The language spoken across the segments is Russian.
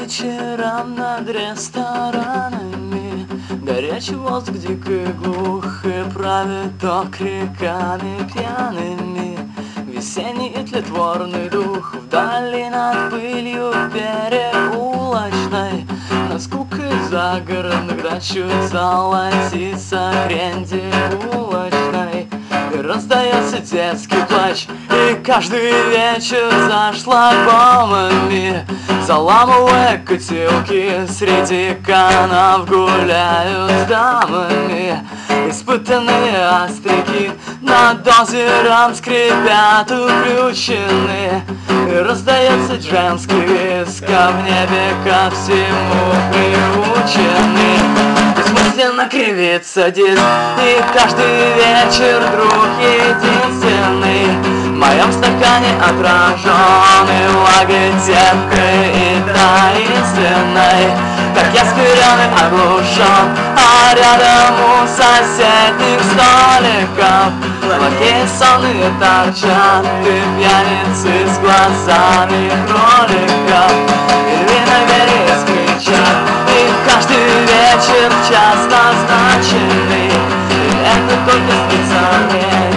вечерам над ресторанами горячий воздух дикий глух и правит окриками пьяными. Весенний и тлетворный дух вдали над пылью переулочной, над скукой загородных дачу золотится кренди улочной. И раздается детский плач, и каждый вечер за шлагбаумами, заламывая котелки, среди канав гуляют с дамами. Испытанные остряки над озером скрипят уключены, и раздается женский виск, а в небе ко всему приучены. Бессмысленно кривится диск, и каждый вечер друг единственный в моем стакане отраженный влагой терпкой и таинственной. Как я смирен и оглушен, а рядом у соседних столиков лакеи сонные торчат, и пьяницы с глазами кроликов, и виноверы кричат, и каждый вечер час назначенный. И это только снится мне,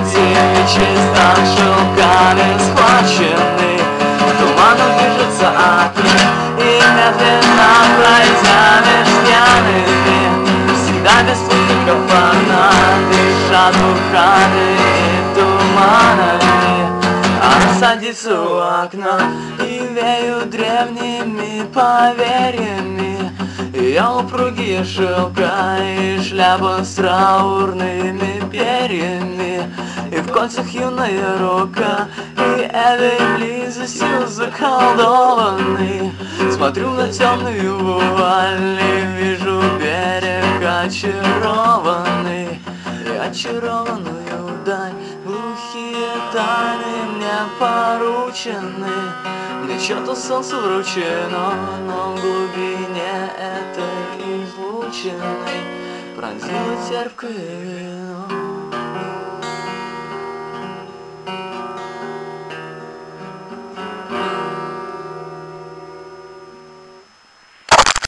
чисто шелками схвачены. Туманом движется окна, и медленно пройдя меж пьяными, всегда без спутников она дышат духами и туманами. Она садится у окна и веют древними поверьями. Ее упругие шелка и шляпа с траурными перьями, и в кольцах юная рука, и этой близостью заколдованный. Смотрю на темную вуаль и вижу берег очарованный, и очарованную даль. Глухие тайны мне поручены, мне чьё-то солнце вручено, но в глубине этой излученной пронзило терпкое вино.